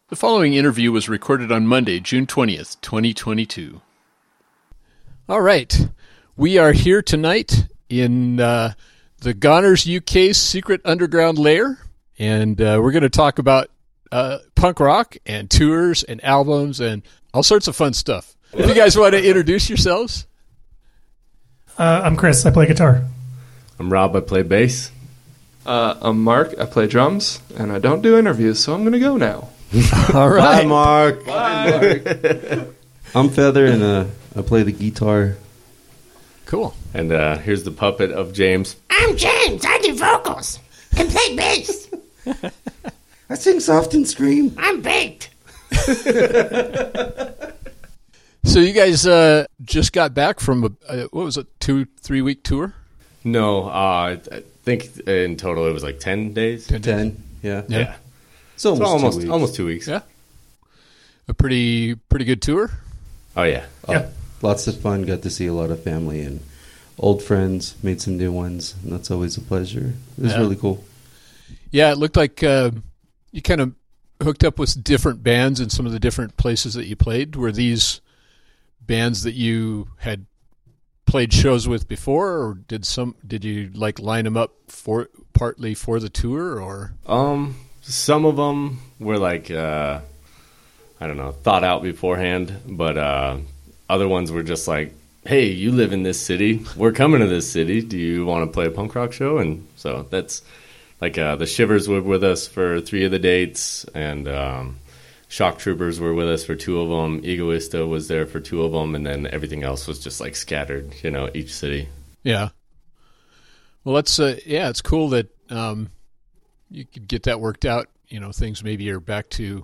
The following interview was recorded on Monday, June 20th, 2022. All right. We are here tonight in the Goners UK's secret underground lair, and we're going to talk about punk rock and tours and albums and all sorts of fun stuff. If you guys want to introduce yourselves. I'm Chris. I play guitar. I'm Rob. I play bass. I'm Mark. I play drums, and I don't do interviews, so I'm going to go now. All right. Bye, Mark. Bye, Mark. I'm Feather, and I play the guitar. Cool. And here's the puppet of James. I'm James. I do vocals. Can play bass. I sing soft and scream. I'm baked. So you guys just got back from what was it, 2-3 week tour? No, I think in total it was like 10 days. 10, yeah. Yeah. So almost 2 weeks. Yeah. A pretty good tour. Oh, yeah. Lots of fun. Got to see a lot of family and old friends. Made some new ones, and that's always a pleasure. It was really cool. Yeah, it looked like you kind of hooked up with different bands in some of the different places that you played. Were these bands that you had played shows with before, or did you like line them up partly for the tour, or? Some of them were like I don't know, thought out beforehand, but other ones were just like, hey, you live in this city, we're coming to this city, do you want to play a punk rock show? And so that's like the Shivers were with us for 3 of the dates, and Shock Troopers were with us for 2 of them, Egoista was there for 2 of them, and then everything else was just like scattered, each city. Yeah. Well, that's it's cool that you could get that worked out. Things maybe are back to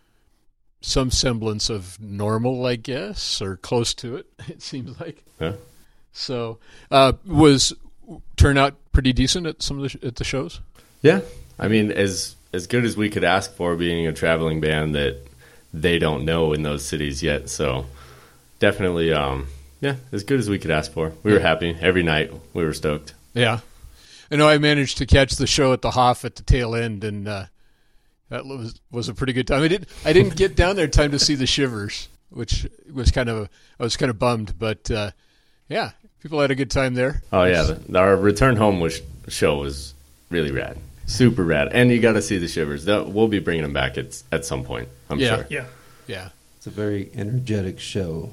some semblance of normal, I guess, or close to it, it seems like. Yeah. So, was turnout pretty decent at some of the shows? Yeah. I mean, as good as we could ask for, being a traveling band that they don't know in those cities yet. So, definitely, as good as we could ask for. We were happy. Every night, we were stoked. Yeah. I know I managed to catch the show at the Hoff at the tail end, and that was a pretty good time. I didn't get down there in time to see the Shivers, which was I was kind of bummed, but yeah, people had a good time there. Oh yeah, our return home show was really rad, super rad, and you got to see the Shivers. We'll be bringing them back at some point, I'm sure. Yeah. It's a very energetic show.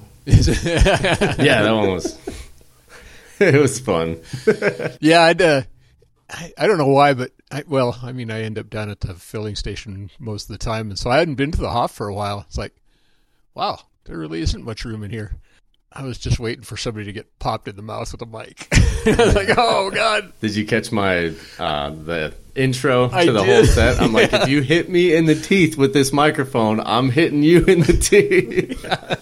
Yeah, that one was. It was fun. Yeah, I don't know why, but I end up down at the filling station most of the time, and so I hadn't been to the Hoff for a while. It's like, wow, there really isn't much room in here. I was just waiting for somebody to get popped in the mouth with a mic. I was like, oh, God. Did you catch my the intro to the did. whole set? I'm like, if you hit me in the teeth with this microphone, I'm hitting you in the teeth.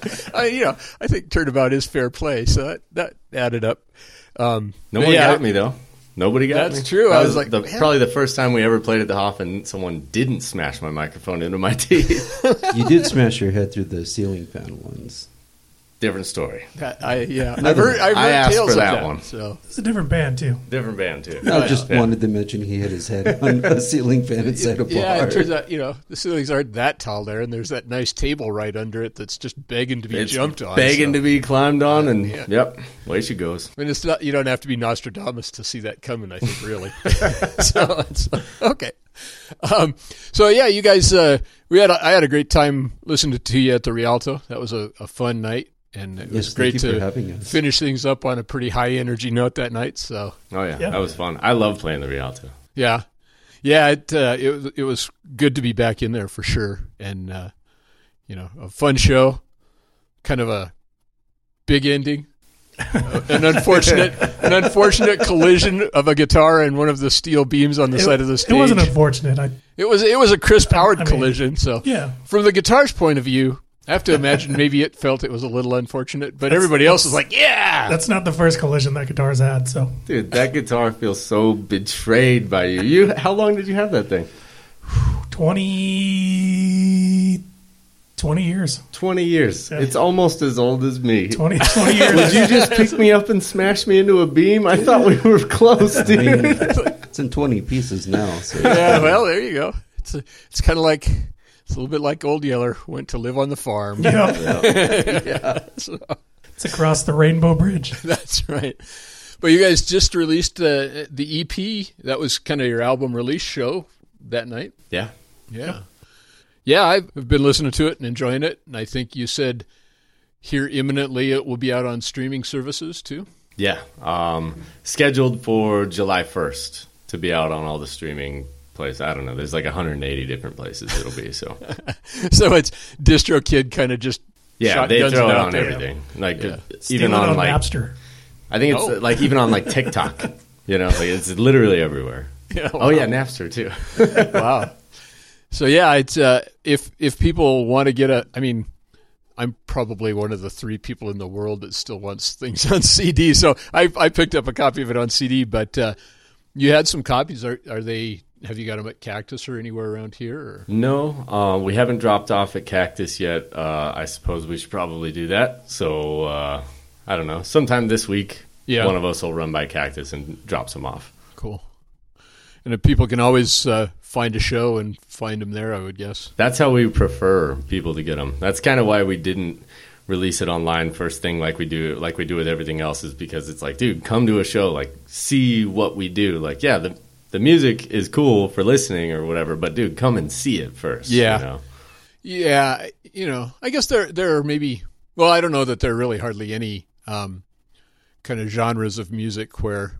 I think turnabout is fair play, so that added up. Nobody got me, though. Nobody got me. That's true. That I was was like, probably the first time we ever played at the Hoff and someone didn't smash my microphone into my teeth. You did smash your head through the ceiling fan once. Different story. I've heard asked tales for of that one. So It's a different band, too. Different band, too. I just wanted to mention he hit his head on a ceiling fan inside a bar. yeah, it turns out the ceilings aren't that tall there, and there's that nice table right under it that's just begging to be jumped on. Begging to be climbed on, and yeah. Yep, way she goes. I mean, it's not. You don't have to be Nostradamus to see that coming. I think, really. So it's okay. So yeah, you guys, I had a great time listening to you at the Rialto. That was a fun night, and it was great to finish things up on a pretty high energy note that night. So that was fun. I love playing the Rialto. Yeah. It was good to be back in there for sure, and a fun show, kind of a big ending. An unfortunate collision of a guitar and one of the steel beams on the side of the stage. It wasn't unfortunate. It was a Chris Howard collision. So yeah. From the guitar's point of view, I have to imagine maybe it felt it was a little unfortunate, but everybody else was like, yeah. That's not the first collision that guitar's had. So, dude, that guitar feels so betrayed by you. How long did you have that thing? 20 years. 20 years. Yeah. It's almost as old as me. 20 years. Would you just pick me up and smash me into a beam? I thought we were close, dude. I mean, it's in 20 pieces now. So. Yeah, well, there you go. It's kind of like It's a little bit like Old Yeller went to live on the farm. Yeah. So, It's across the Rainbow Bridge. that's right. But you guys just released the EP. That was kind of your album release show that night. Yeah. Yeah. Yeah, I've been listening to it and enjoying it. And I think you said here imminently it will be out on streaming services too. Yeah. Scheduled for July 1st to be out on all the streaming places. I don't know. There's like 180 different places it'll be. So So it's DistroKid kind of just yeah, they shotguns throw it out on there. everything. Like Steal even it on like Napster. I think it's like even on like TikTok. You know, like it's literally everywhere. Yeah, Oh yeah, Napster too. wow. So yeah, it's if people want to get I mean, I'm probably one of the 3 people in the world that still wants things on CD. So I picked up a copy of it on CD, but you had some copies. Are they? Have you got them at Cactus or anywhere around here? Or? No, we haven't dropped off at Cactus yet. I suppose we should probably do that. So I don't know. Sometime this week, one of us will run by Cactus and drop some off. Cool. And if people can always find a show and find them there, I would guess. That's how we prefer people to get them. That's kind of why we didn't release it online first thing like we do with everything else, is because it's like, dude, come to a show, like see what we do. Like, yeah, the music is cool for listening or whatever, but dude, come and see it first. Yeah. You know? Yeah, I guess there are maybe. Well, I don't know that there are really hardly any kind of genres of music where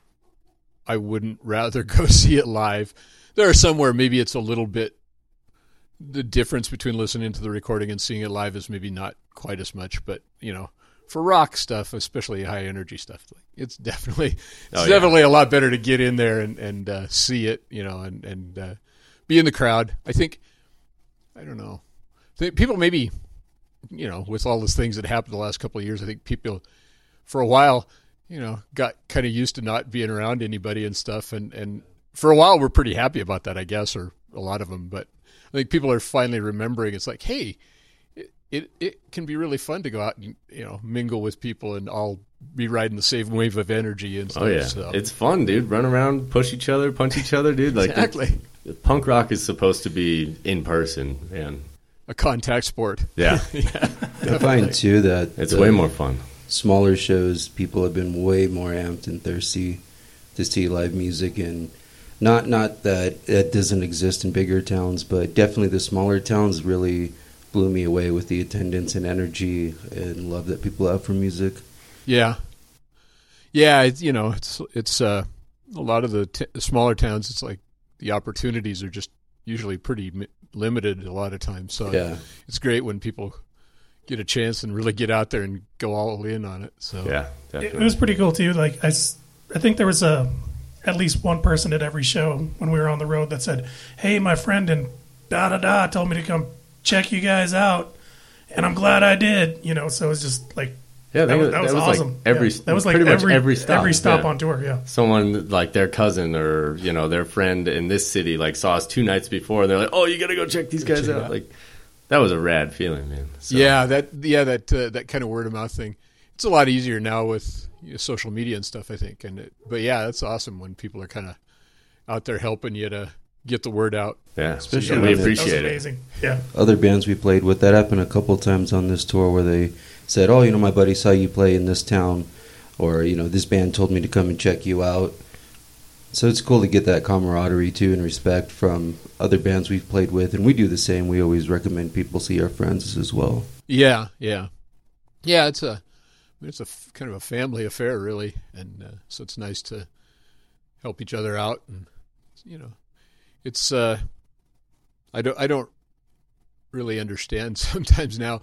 I wouldn't rather go see it live. There are some where maybe it's a little bit, the difference between listening to the recording and seeing it live is maybe not quite as much. But, for rock stuff, especially high energy stuff, it's definitely definitely a lot better to get in there and see it, and be in the crowd. I think, I don't know. People maybe, with all those things that happened the last couple of years, I think people for a while, got kind of used to not being around anybody and stuff. And for a while, we're pretty happy about that, I guess, or a lot of them. But I think people are finally remembering it's like, hey, it can be really fun to go out and, mingle with people and all be riding the same wave of energy and stuff. Oh, yeah. So. It's fun, dude. Run around, push each other, punch each other, dude. Like, exactly. Punk rock is supposed to be in person, man. A contact sport. Yeah. I find, too, that it's way more fun. Smaller shows, people have been way more amped and thirsty to see live music, and not that it doesn't exist in bigger towns, but definitely the smaller towns really blew me away with the attendance and energy and love that people have for music. Yeah. Yeah, it's a lot of the smaller towns, it's like the opportunities are just usually pretty limited a lot of times. So it's great when people get a chance and really get out there and go all in on it. So yeah, definitely. It was pretty cool too. Like I think there was at least one person at every show when we were on the road that said, "Hey, my friend and told me to come check you guys out, and I'm glad I did." So it's just like that was awesome. Like every that was like pretty much every stop on tour. Yeah, someone like their cousin or their friend in this city like saw us 2 nights before, and they're like, "Oh, you got to go check these guys out." Like that was a rad feeling, man. So. That kind of word of mouth thing. It's a lot easier now with social media and stuff, I think. But yeah, that's awesome when people are kind of out there helping you to get the word out. Yeah, especially we appreciate that was amazing. Yeah, other bands we played with, that happened a couple times on this tour where they said, "Oh, my buddy saw you play in this town," or this band told me to come and check you out. So it's cool to get that camaraderie too and respect from other bands we've played with, and we do the same. We always recommend people see our friends as well. Yeah. It's a kind of a family affair, really, and so it's nice to help each other out, and it's I don't really understand sometimes now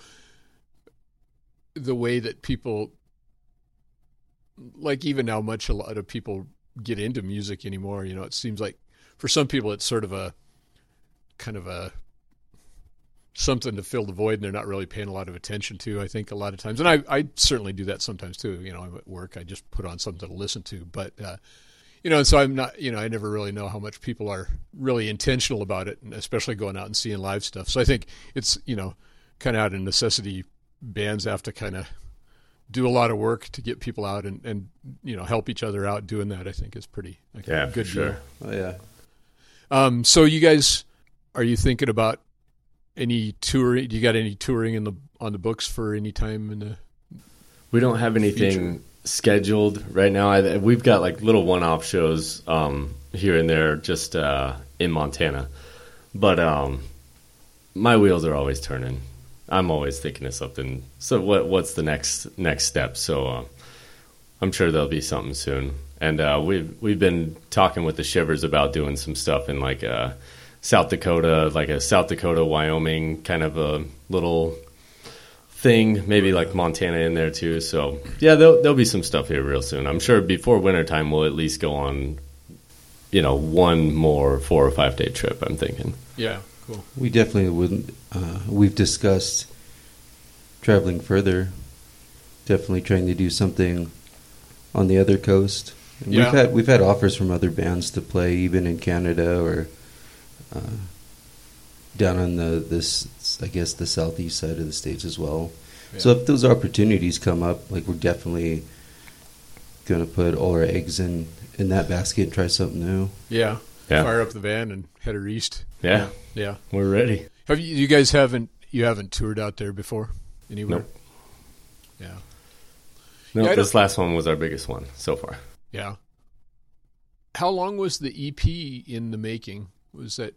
the way that people, like even how much a lot of people get into music anymore. It seems like for some people it's sort of a kind of a something to fill the void, and they're not really paying a lot of attention to, I think, a lot of times. And I certainly do that sometimes too. I'm at work, I just put on something to listen to, but and so I'm not, I never really know how much people are really intentional about it, and especially going out and seeing live stuff. So I think it's, kind of out of necessity, bands have to kind of do a lot of work to get people out and help each other out. Doing that, I think, is pretty good. Sure. Oh yeah. So you guys, are you thinking about any touring? Do you got any touring on the books for any time in the? We don't have anything scheduled right now. We've got like little one-off shows here and there, just in Montana. But my wheels are always turning. I'm always thinking of something. So what's the next step? So I'm sure there'll be something soon. And we've been talking with the Shivers about doing some stuff in like South Dakota, like a South Dakota, Wyoming kind of a little thing, maybe like Montana in there too. So yeah, there'll be some stuff here real soon. I'm sure before wintertime we'll at least go on, one more 4 or 5 day trip, I'm thinking. Yeah, cool. We definitely wouldn't. We've discussed traveling further, definitely trying to do something on the other coast. And Yeah. we've had offers from other bands to play, even in Canada or down on the southeast side of the states as well. Yeah. So if those opportunities come up, like we're definitely going to put all our eggs in that basket and try something new. Yeah. Yeah. Fire up the van and head her east. Yeah, Yeah. we're ready. Have you guys haven't toured out there before? Anywhere? Nope. Yeah. No, Yeah, I this last one was our biggest one so far. Yeah. How long was the EP in the making? Was that?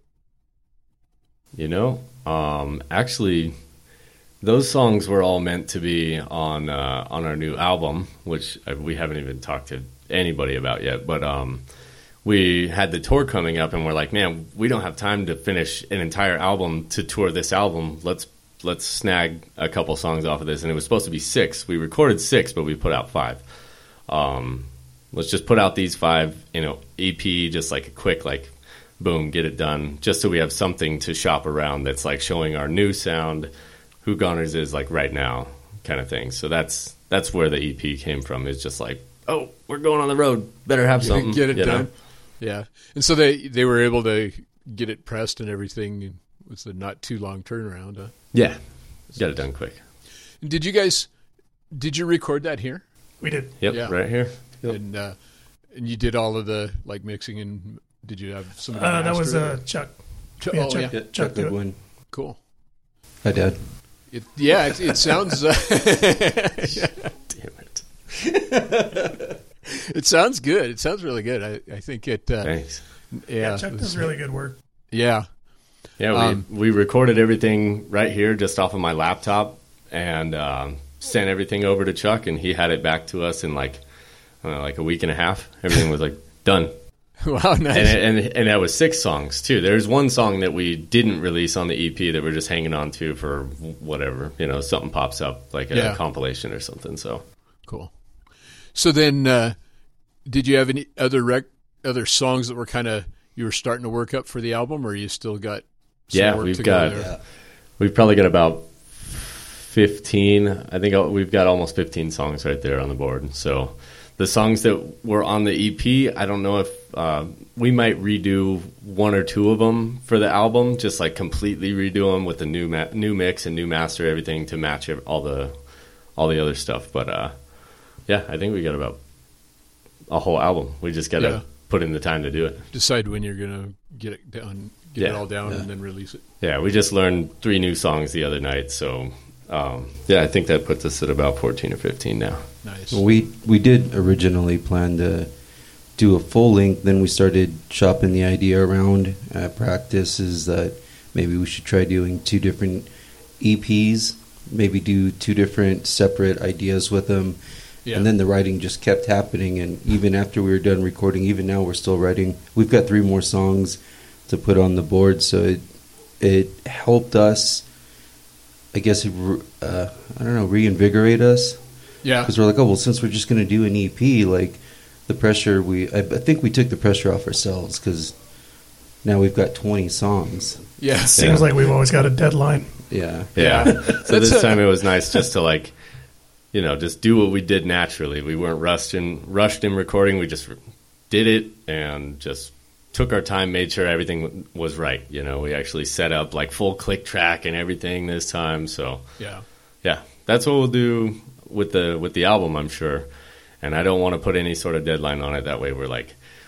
Actually, those songs were all meant to be on our new album, which we haven't even talked to anybody about yet. But we had the tour coming up, and we're like, man, we don't have time to finish an entire album to tour this album. Let's snag a couple songs off of this. And it was supposed to be 6. We recorded 6, but we put out 5. Let's just put out these 5, EP, just like a quick, like, boom, get it done, just so we have something to shop around that's like showing our new sound, who Goners is like right now, kind of thing. So that's where the EP came from. It's just like, oh, we're going on the road, better have something, Get it done. Yeah. And so they were able to get it pressed and everything. It was a not too long turnaround. Huh? Yeah, got it done quick. Did you record that here? We did. Yep, Yeah. right here. Yep. And you did all of the like mixing, and did you have some? That was Chuck. Chuck. Yeah, Oh, Chuck. yeah. Yeah, Chuck did it. Goodwin. Cool. Hi, Dad. It sounds. Damn it. It sounds good. It sounds really good. I think it. Thanks. Yeah. Chuck does really good work. Yeah. Yeah, we recorded everything right here just off of my laptop and sent everything over to Chuck, and he had it back to us in like a week and a half. Everything was like done. Wow, nice. And that was 6 songs too. There's one song that we didn't release on the EP that we're just hanging on to for whatever, something pops up like a compilation or something. So Cool. So then, did you have any other songs that were you were starting to work up for the album, or you still got some work to go there? We've probably got about 15. I think we've got almost 15 songs right there on the board. So the songs that were on the EP, I don't know if we might redo 1 or 2 of them for the album, just like completely redo them with a new mix and new master, everything to match all the other stuff. But yeah, I think we got about a whole album. We just got to put in the time to do it. Decide when you're gonna get it done, it all down, and then release it. Yeah, we just learned 3 new songs the other night, so I think that puts us at about 14 or 15 now. Nice. We did originally plan to do a full length. Then we started shopping the idea around at practice is that maybe we should try doing 2 different EPs, maybe do 2 different separate ideas with them. Yeah. And then the writing just kept happening. And even after we were done recording, even now we're still writing. We've got 3 more songs to put on the board. So it helped us, I guess, reinvigorate us. Yeah. Because we're like, oh, well, since we're just going to do an EP, like the pressure, I think we took the pressure off ourselves because now we've got 20 songs. Yeah. Seems like we've always got a deadline. Yeah. Yeah. So this time it was nice just to just do what we did naturally. We weren't rushed in recording. We just did it and just took our time, made sure everything was right. We actually set up like full click track and everything this time. So yeah, that's what we'll do with the album, I'm sure. And I don't want to put any sort of deadline on it. That way we're like,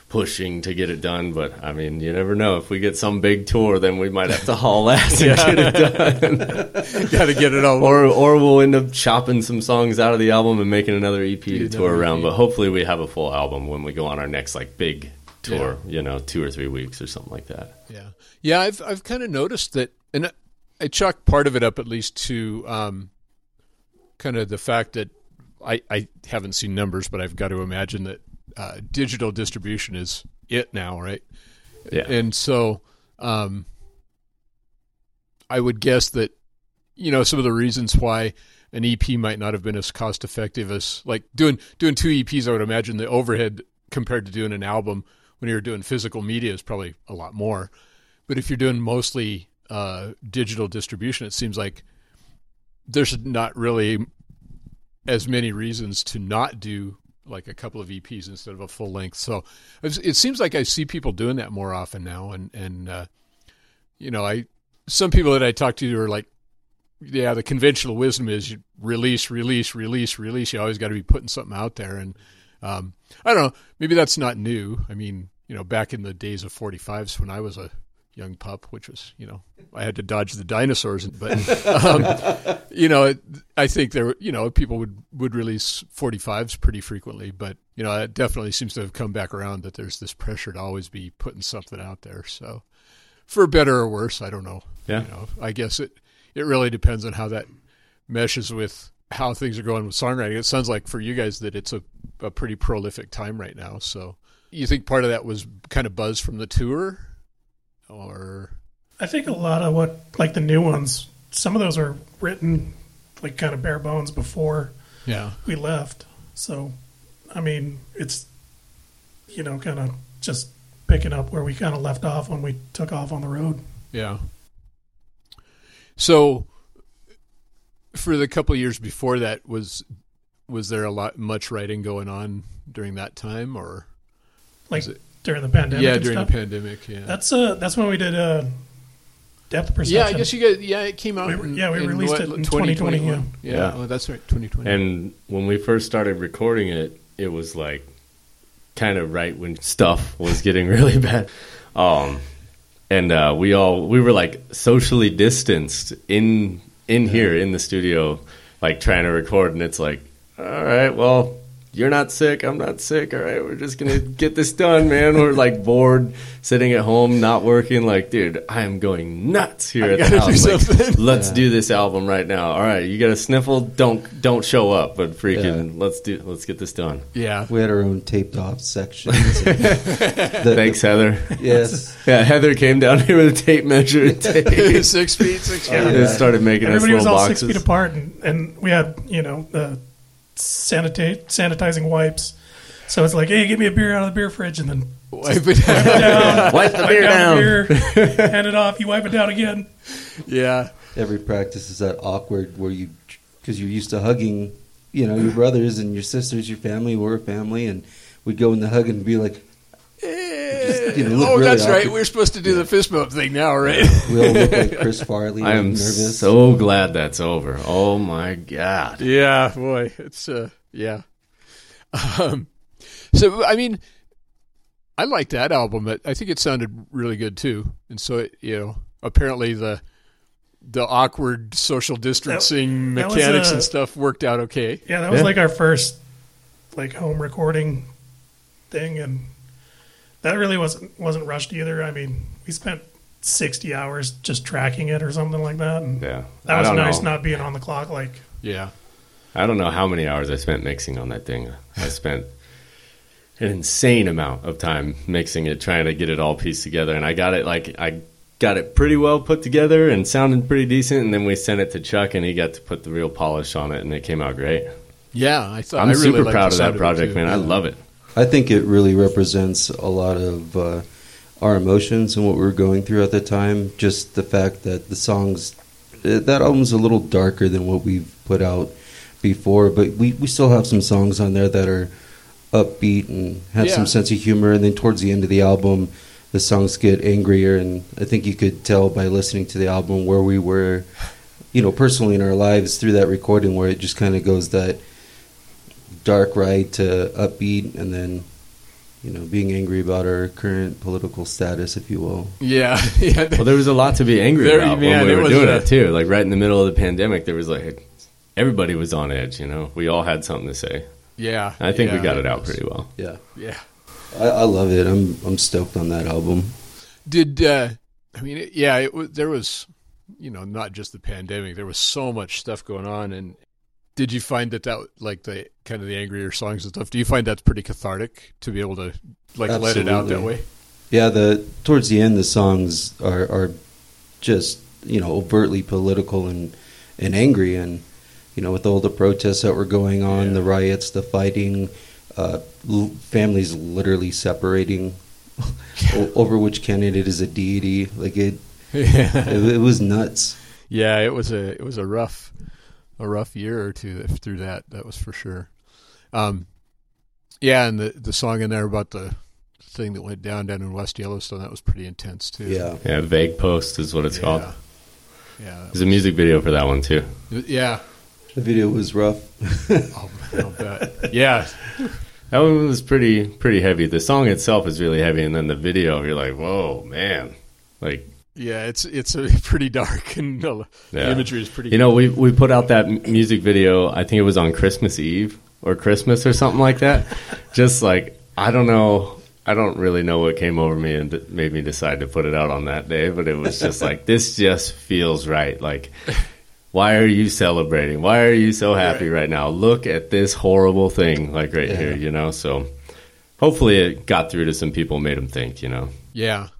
pushing to get it done. But I mean, you never know. If we get some big tour, then we might have to haul ass and get it done. Got to get it all. Or we'll end up chopping some songs out of the album and making another EP to tour around. But hopefully we have a full album when we go on our next like big tour, 2 or 3 weeks or something like that. Yeah. I've kind of noticed that, and I chalk part of it up at least to kind of the fact that I haven't seen numbers, but I've got to imagine that digital distribution is it now, right? Yeah. And so I would guess that, some of the reasons why an EP might not have been as cost effective as like doing 2 EPs, I would imagine the overhead compared to doing an album when you're doing physical media is probably a lot more. But if you're doing mostly digital distribution, it seems like there's not really as many reasons to not do like a couple of EPs instead of a full length. So it seems like I see people doing that more often now. And some people that I talk to are like, yeah, the conventional wisdom is you release. You always got to be putting something out there. And I don't know, maybe that's not new. I mean, back in the days of 45s when I was a young pup, which was, I had to dodge the dinosaurs, but, I think there, people would release 45s pretty frequently, but, it definitely seems to have come back around that there's this pressure to always be putting something out there. So for better or worse, I don't know. Yeah. I guess it really depends on how that meshes with how things are going with songwriting. It sounds like for you guys that it's a pretty prolific time right now. So you think part of that was kind of buzz from the tour? Or I think a lot of what, like the new ones, some of those are written like kind of bare bones before we left. So, I mean, it's, kind of just picking up where we kind of left off when we took off on the road. Yeah. So for the couple of years before that, was there much writing going on during that time, or like during the pandemic? Yeah, during the pandemic. Yeah, that's when we did Depth Perception. Yeah, I guess you guys. Yeah, it came out. We released it in 2020. Yeah. Oh, that's right, 2020. And when we first started recording it, it was like kind of right when stuff was getting really bad. And we were like socially distanced in here in the studio, like trying to record, and it's like, all right, well, you're not sick, I'm not sick, all right, we're just gonna get this done, man. We're like bored, sitting at home, not working, like, dude, I am going nuts here at the house. Like, let's do this album right now. All right, you got a sniffle, don't show up, but freaking let's get this done. Yeah. We had our own taped off sections. Thanks, Heather. Yes. Yeah, Heather came down here with a tape measure and tape. 6 feet, 6 feet. And started making Everybody us little was all boxes. 6 feet apart, and we had, the sanitizing wipes. So it's like, hey, get me a beer out of the beer fridge, and then wipe it down. Wipe the beer down. Hand it off. You wipe it down again. Yeah. Every practice is that awkward where because you're used to hugging, your brothers and your sisters, your family. We're a family, and we'd go in the hug and be like, look really that's awkward. right. We're supposed to do the fist bump thing now, right? We all look like Chris Farley. I am nervous. so glad that's over. Oh my God. Yeah, boy, it's yeah. So I mean, I like that album. I think it sounded really good too. And so apparently the awkward social distancing that mechanics and stuff worked out okay. Yeah, that was like our first like home recording thing, and that really wasn't rushed either. I mean, we spent 60 hours just tracking it or something like that. And Yeah. that was nice not being on the clock. Like, Yeah. I don't know how many hours I spent mixing on that thing. I spent an insane amount of time mixing it, trying to get it all pieced together. And I got it pretty well put together and sounded pretty decent. And then we sent it to Chuck, and he got to put the real polish on it, and it came out great. Yeah, I'm really super liked proud the of sound that project, it, man. too. I love it. I think it really represents a lot of our emotions and what we were going through at the time. Just the fact that the songs, that album's a little darker than what we've put out before, but we still have some songs on there that are upbeat and have some sense of humor. And then towards the end of the album, the songs get angrier, and I think you could tell by listening to the album where we were, personally in our lives through that recording, where it just kind of goes that dark ride to upbeat, and then being angry about our current political status, if you will. Yeah. Well, there was a lot to be angry There- about man, when we it were was doing a- it too. Like right in the middle of the pandemic, there was like everybody was on edge. We all had something to say. Yeah. I think we Yeah, got it out was- pretty well. Yeah, Yeah. I love it. I'm stoked on that album. Did there was, not just the pandemic. There was so much stuff going on, and did you find that like the kind of the angrier songs and stuff? Do you find that's pretty cathartic to be able to like let it out that Absolutely. way? Yeah, towards the end, the songs are just overtly political and angry, and with all the protests that were going on, the riots, the fighting, families literally separating over which candidate is a deity. Like it was nuts. Yeah, it was a rough year or two through that. That was for sure. Yeah, and the song in there about the thing that went down in West Yellowstone, that was pretty intense too. Yeah. Vague Post is what it's called. Yeah, There's a music video for that one too. yeah. The video was rough. I'll bet. Yeah, That one was pretty heavy. The song itself is really heavy, and then the video, you're like, whoa, man. Like, yeah. It's a pretty dark, and the Yeah. imagery is pretty. we put out that music video, I think it was on Christmas Eve or Christmas or something like that. Just like, I don't know. I don't really know what came over me and made me decide to put it out on that day, but it was just like, this just feels right. Like, why are you celebrating? Why are you so happy right now? Look at this horrible thing, like right here, So hopefully it got through to some people, made them think, Yeah.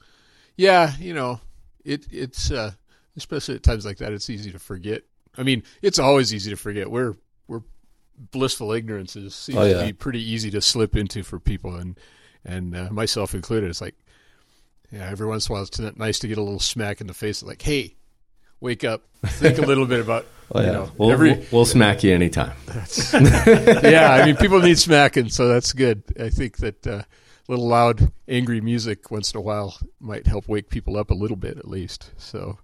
It's especially at times like that, it's easy to forget. I mean, it's always easy to forget. We're blissful ignorance seems to be pretty easy to slip into for people, and myself included. It's like, every once in a while it's nice to get a little smack in the face, like, hey, wake up, think a little bit about, We'll smack you anytime. yeah, I mean, people need smacking, so that's good. I think that a little loud, angry music once in a while might help wake people up a little bit, at least. So,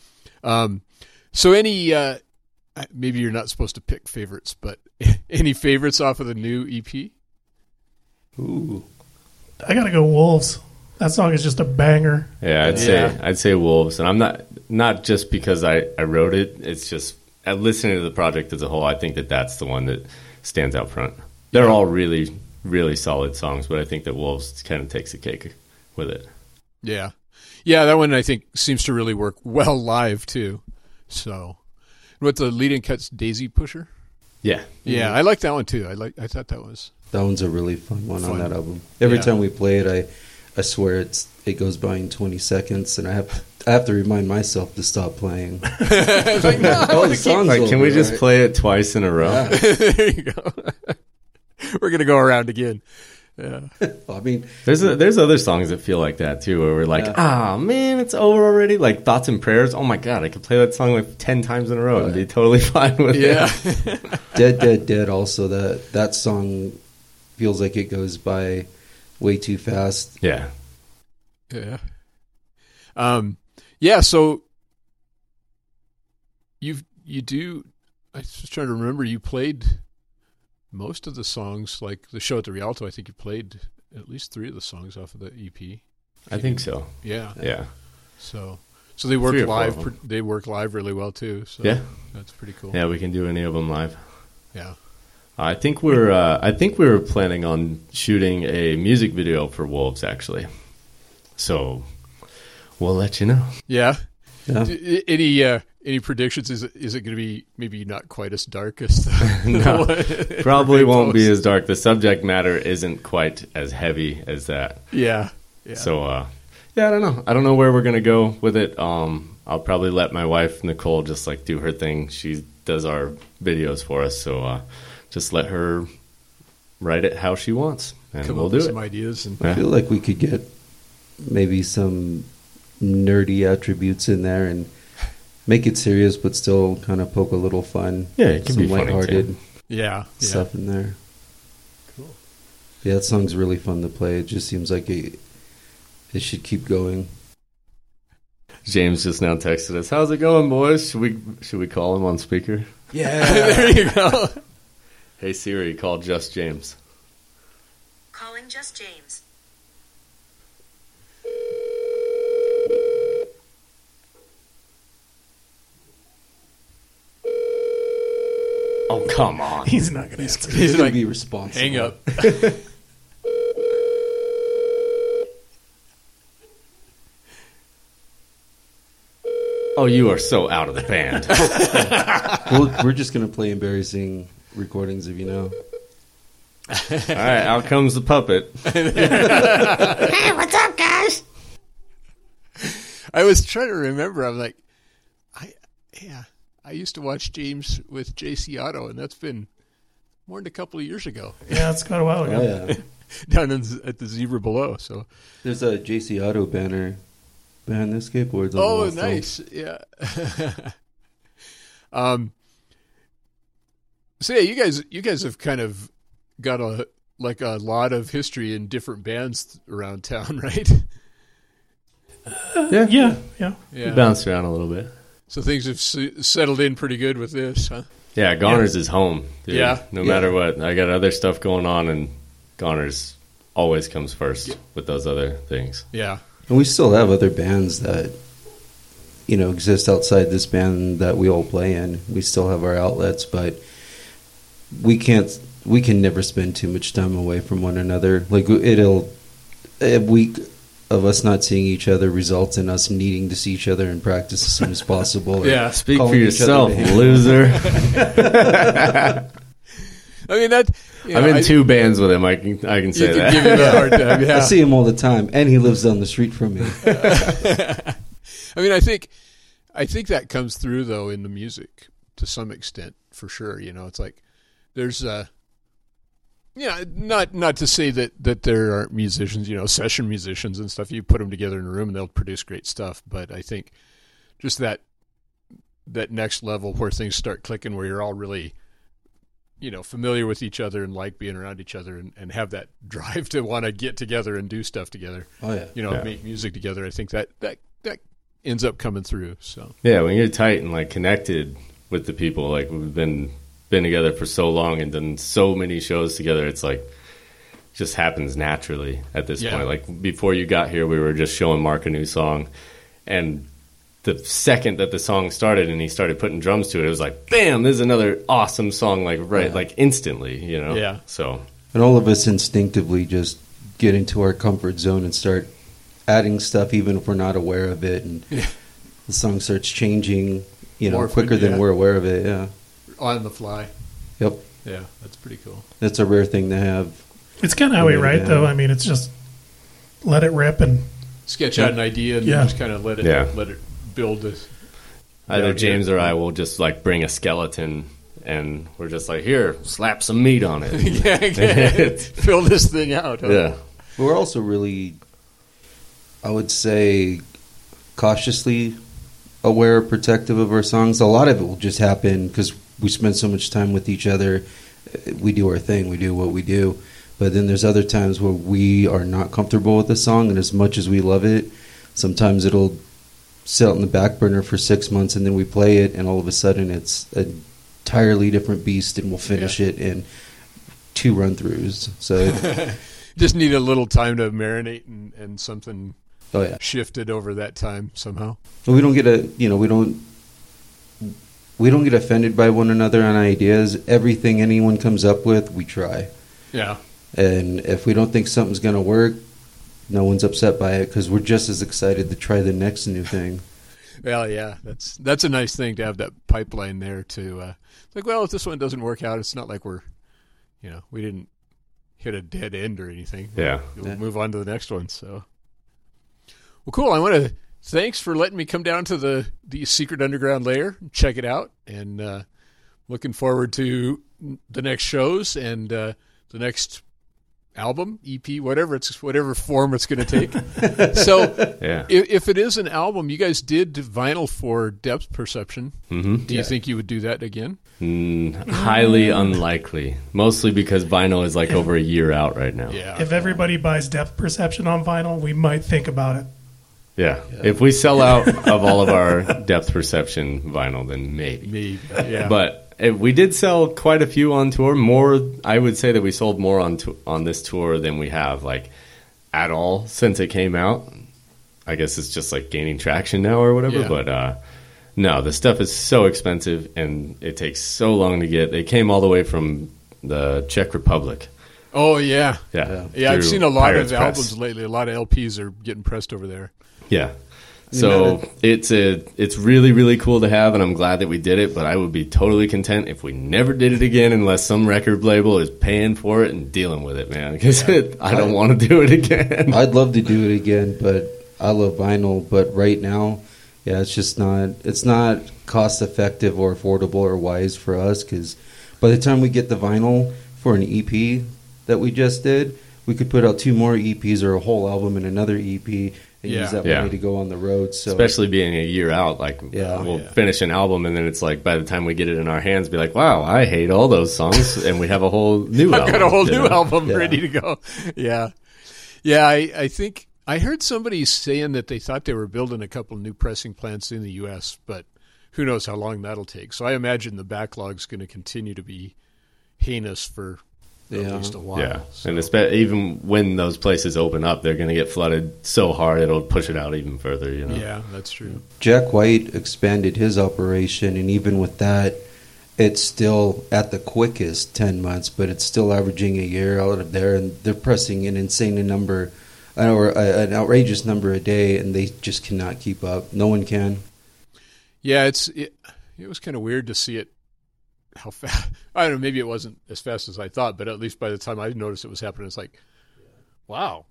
any maybe you're not supposed to pick favorites, but any favorites off of the new EP? Ooh. I gotta go Wolves. That song is just a banger. Yeah, I'd say Wolves, and I'm not just because I wrote it. It's just listening to the project as a whole. I think that's the one that stands out front. They're all really, really solid songs, but I think that Wolves kind of takes the cake with it. Yeah, that one I think seems to really work well live too. So, what the lead-in cut's Daisy Pusher? Yeah, I like that one too. I thought that was. That one's a really fun one on Fun. that album. Every Yeah. time we play it, I swear it goes by in 20 seconds, and I have to remind myself to stop playing. It's like, no, Oh, the song's like, can over, we just right? play it twice in a row? there you go. We're gonna go around again. Yeah. I mean, There's other songs that feel like that too, where we're like, man, it's over already. Like Thoughts and Prayers. Oh my god, I could play that song like 10 times in a row and be totally fine with it. Dead, Dead, Dead. Also, that song feels like it goes by way too fast. Yeah. Yeah. Yeah, so you do, I was just trying to remember, you played most of the songs, like the show at the Rialto, I think you played at least 3 of the songs off of the EP. I think so. Yeah. Yeah. So they work 3 or 4 live. of them. They work live really well too. So Yeah. that's pretty cool. Yeah, we can do any of them live. Yeah. I think we were planning on shooting a music video for Wolves actually. So we'll let you know. Yeah. Yeah. Any predictions? Is it going to be maybe not quite as dark as the No, one- probably won't be Post? as dark. The subject matter isn't quite as heavy as that. Yeah. So I don't know. I don't know where we're gonna go with it. I'll probably let my wife Nicole just like do her thing. She does our videos for us, so just let her write it how she wants, and Come we'll up do with it. some ideas and I feel like we could get maybe some nerdy attributes in there and make it serious, but still kind of poke a little fun. Yeah, it can some be funny, lighthearted too. yeah. stuff in there. Cool. Yeah, that song's really fun to play. It just seems like it should keep going. James just now texted us. How's it going, boys? Should we call him on speaker? there you go. Hey Siri, call just James. Calling just James. Oh, come on. He's not going to answer. He's going like, to be responsible. hang up. Oh, you are so out of the band. We're just going to play embarrassing recordings of All right, out comes the puppet. Hey, what's up, guys? I was trying to remember. I'm like, I used to watch James with JC Otto, and that's been more than a couple of years ago. Yeah, it's quite a while ago. Oh, yeah. Down at the Zebra below. So, There's a JC Auto banner behind the skateboards. On the oh, wall still. nice, yeah. So yeah, you guys have kind of got a lot of history in different bands around town, right? Yeah. We bounced around a little bit. So things have settled in pretty good with this, huh? Yeah, Goners is home, dude. Yeah. No matter what. I got other stuff going on, and Goners always comes first with those other things. Yeah. And we still have other bands that, exist outside this band that we all play in. We still have our outlets, but we can never spend too much time away from one another. Like, a week of us not seeing each other results in us needing to see each other in practice as soon as possible. or Yeah, Speak calling for each other yourself, to hang out. loser. I mean that. I'm in two bands with him. I can You say can that. give him a hard time. Yeah. I see him all the time, and he lives down the street from me. I mean, I think that comes through though in the music to some extent, for sure. It's like there's not to say that there aren't musicians, session musicians and stuff. You put them together in a room and they'll produce great stuff. But I think just that next level where things start clicking, where you're all really, familiar with each other and like being around each other and have that drive to want to get together and do stuff together. Oh, yeah. Make music together. I think that ends up coming through. So Yeah, when you're tight and like connected with the people, like we've been together for so long and done so many shows together, it's like just happens naturally at this point. Like before you got here, we were just showing Mark a new song, and the second that the song started and he started putting drums to it, it was like, bam, this is another awesome song, like instantly, Yeah. So And all of us instinctively just get into our comfort zone and start adding stuff even if we're not aware of it. And the song starts changing, Morphing, quicker than we're aware of it. Yeah. on the fly. Yep. Yeah, that's pretty cool. That's a rare thing to have. It's kind of how we Yeah, write, yeah. though. I mean, it's just let it rip and Sketch out an idea and just kind of let it build this. either down James here. or I will just like bring a skeleton and we're just like, here, slap some meat on it. Fill this thing out. Huh? Yeah. But we're also really, I would say, cautiously aware, protective of our songs. A lot of it will just happen because we spend so much time with each other. We do our thing. We do what we do. But then there's other times where we are not comfortable with the song, and as much as we love it, sometimes it'll sit out in the back burner for 6 months, and then we play it, and all of a sudden it's an entirely different beast, and we'll finish it in 2 run-throughs. So, Just need a little time to marinate and something oh yeah. shifted over that time somehow. We don't get we don't get offended by one another on ideas. Everything anyone comes up with, we try. Yeah. And if we don't think something's going to work, no one's upset by it because we're just as excited to try the next new thing. Well, yeah, that's a nice thing to have that pipeline there to like, well, if this one doesn't work out, it's not like we're, we didn't hit a dead end or anything. Yeah. We'll move on to the next one. So, well, cool. I want to thanks for letting me come down to the Secret Underground Lair, check it out, and looking forward to the next shows and the next album, EP, whatever form it's going to take. So, Yeah. if it is an album, you guys did vinyl for Depth Perception. Mm-hmm. Do you think you would do that again? Highly unlikely. Mostly because vinyl is like over a year out right now. Yeah. if everybody buys Depth Perception on vinyl, we might think about it. Yeah. If we sell out of all of our Depth Perception vinyl, then maybe. Maybe. Yeah. But we did sell quite a few on tour. More, I would say that we sold more on this tour than we have like at all since it came out. I guess it's just like gaining traction now or whatever. Yeah. But no, the stuff is so expensive and it takes so long to get. They came all the way from the Czech Republic. Oh, yeah. Yeah. Yeah, I've through seen a lot Pirates of Press. albums lately. A lot of LPs are getting pressed over there. Yeah. So it's really, really cool to have, and I'm glad that we did it, but I would be totally content if we never did it again unless some record label is paying for it and dealing with it, man, because I don't want to do it again. I'd love to do it again, but I love vinyl. But right now, yeah, it's not cost effective or affordable or wise for us, because by the time we get the vinyl for an EP that we just did, we could put out 2 more EPs or a whole album and another EP and use that money to go on the road. So especially being a year out, like we'll finish an album and then it's like by the time we get it in our hands, be like, wow, I hate all those songs, and we have a whole new album. I've got a whole new album ready to go. Yeah. Yeah, I think I heard somebody saying that they thought they were building a couple new pressing plants in the U.S., but who knows how long that'll take. So I imagine the backlog's going to continue to be heinous for at least a while. Yeah, So. and even when those places open up, they're going to get flooded so hard it'll push it out even further. You know. Yeah, that's true. Jack White expanded his operation, and even with that, it's still at the quickest 10 months, but it's still averaging a year out of there, and they're pressing an insane number, or an outrageous number a day, and they just cannot keep up. No one can. Yeah, it was kind of weird to see it. How fast? I don't know. Maybe it wasn't as fast as I thought, but at least by the time I noticed it was happening, it's like, wow,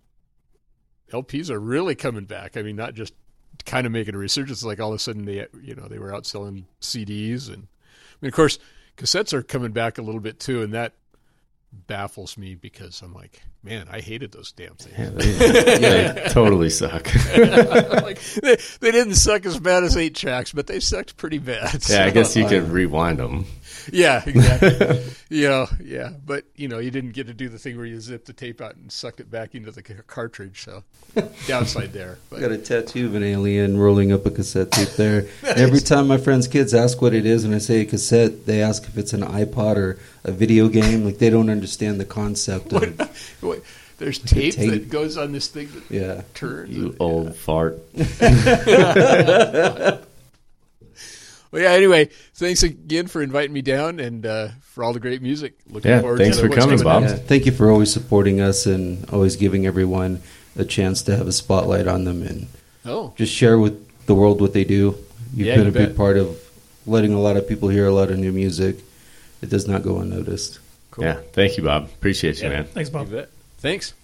LPs are really coming back. I mean, not just kind of making a resurgence. Like all of a sudden they were outselling CDs, and I mean, of course, cassettes are coming back a little bit too, and that baffles me because I'm like, man, I hated those damn things. They totally suck. Like, they didn't suck as bad as 8 tracks, but they sucked pretty bad. Yeah, I guess you could rewind them. Yeah, exactly. Yeah. But, you didn't get to do the thing where you zip the tape out and suck it back into the cartridge. So, downside there. But. I got a tattoo of an alien rolling up a cassette tape there. Nice. Every time my friends' kids ask what it is, and I say a cassette, they ask if it's an iPod or a video game. Like, they don't understand the concept of... Wait, there's tape that goes on this thing that turns. You old fart. Well, yeah, anyway, thanks again for inviting me down and for all the great music. Looking forward to thanks for what's coming, Bob. Yeah, thank you for always supporting us and always giving everyone a chance to have a spotlight on them and just share with the world what they do. You've been a big part of letting a lot of people hear a lot of new music. It does not go unnoticed. Cool. Yeah, thank you, Bob. Appreciate you, man. Thanks, Bob. Thanks.